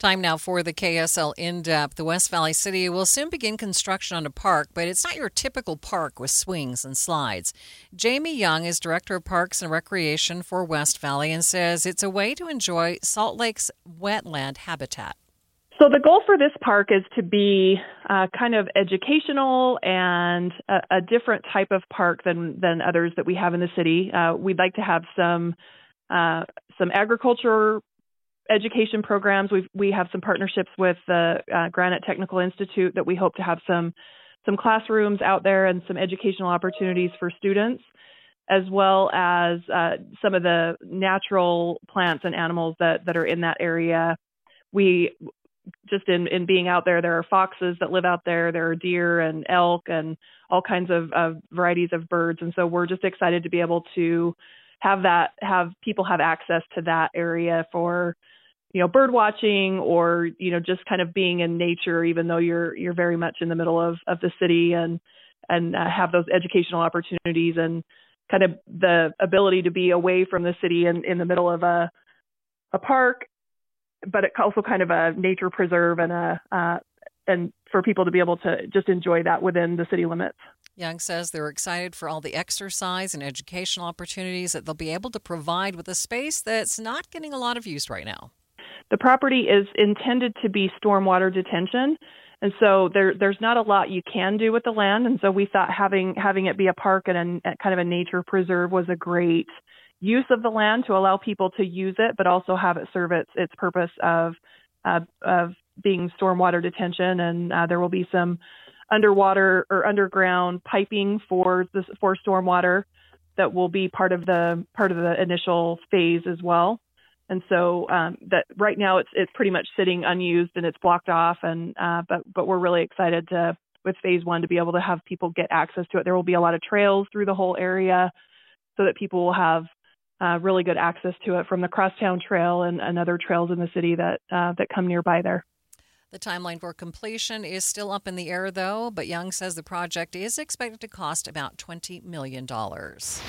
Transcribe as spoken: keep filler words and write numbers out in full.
Time now for the K S L In-Depth. The West Valley City will soon begin construction on a park, but it's not your typical park with swings and slides. Jamie Young is Director of Parks and Recreation for West Valley and says it's a way to enjoy Salt Lake's wetland habitat. So the goal for this park is to be uh, kind of educational and a, a different type of park than, than others that we have in the city. Uh, we'd like to have some uh, some agriculture education programs. We've, we have some partnerships with the uh, Granite Technical Institute that we hope to have some some classrooms out there and some educational opportunities for students, as well as uh, some of the natural plants and animals that, that are in that area. We just in, in being out there, there are foxes that live out there, there are deer and elk and all kinds of, of varieties of birds. And so we're just excited to be able to have that, have people have access to that area for, you know, bird watching or, you know, just kind of being in nature, even though you're, you're very much in the middle of, of the city, and, and uh, have those educational opportunities and kind of the ability to be away from the city and in the middle of a, a park, but it's also kind of a nature preserve and a, uh, and for people to be able to just enjoy that within the city limits. Young says they're excited for all the exercise and educational opportunities that they'll be able to provide with a space that's not getting a lot of use right now. The property is intended to be stormwater detention, and so there, there's not a lot you can do with the land. And so we thought having having it be a park and a, kind of a nature preserve was a great use of the land to allow people to use it, but also have it serve its its purpose of uh, of being stormwater detention. And uh, there will be some underwater or underground piping for this for stormwater that will be part of the part of the initial phase as well. And so um, that right now it's it's pretty much sitting unused and it's blocked off. And uh, but but we're really excited to with phase one to be able to have people get access to it. There will be a lot of trails through the whole area so that people will have uh, really good access to it from the Crosstown Trail and, and other trails in the city that uh, that come nearby there. The timeline for completion is still up in the air, though, but Young says the project is expected to cost about twenty million dollars.